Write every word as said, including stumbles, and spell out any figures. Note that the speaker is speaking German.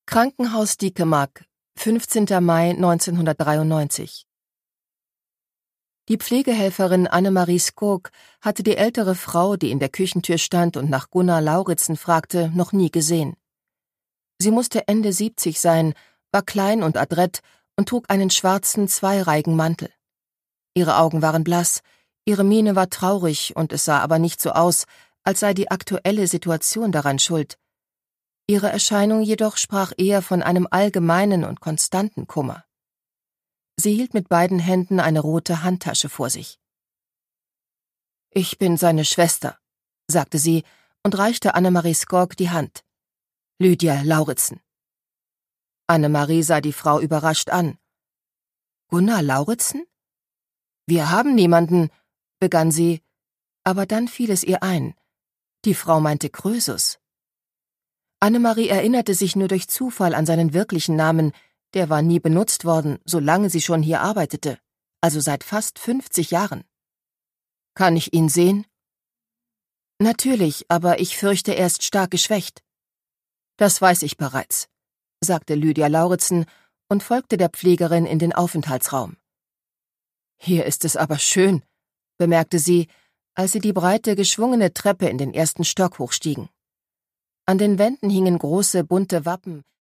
Krankenhaus Dikemark, fünfzehnter Mai neunzehnhundertdreiundneunzig. Die Pflegehelferin Annemarie Skog hatte die ältere Frau, die in der Küchentür stand und nach Gunnar Lauritzen fragte, noch nie gesehen. Sie musste Ende siebzig sein, war klein und adrett und trug einen schwarzen, zweireihigen Mantel. Ihre Augen waren blass, ihre Miene war traurig und es sah aber nicht so aus, als sei die aktuelle Situation daran schuld. Ihre Erscheinung jedoch sprach eher von einem allgemeinen und konstanten Kummer. Sie hielt mit beiden Händen eine rote Handtasche vor sich. »Ich bin seine Schwester«, sagte sie und reichte Annemarie Skog die Hand. »Lydia Lauritzen.« Annemarie sah die Frau überrascht an. »Gunnar Lauritzen? Wir haben niemanden«, begann sie, aber dann fiel es ihr ein. Die Frau meinte Krösus. Annemarie erinnerte sich nur durch Zufall an seinen wirklichen Namen, der war nie benutzt worden, solange sie schon hier arbeitete, also seit fast fünfzig Jahren. »Kann ich ihn sehen?« »Natürlich, aber ich fürchte, er ist stark geschwächt.« »Das weiß ich bereits«, sagte Lydia Lauritzen und folgte der Pflegerin in den Aufenthaltsraum. »Hier ist es aber schön«, bemerkte sie, als sie die breite, geschwungene Treppe in den ersten Stock hochstiegen. An den Wänden hingen große, bunte Wappen,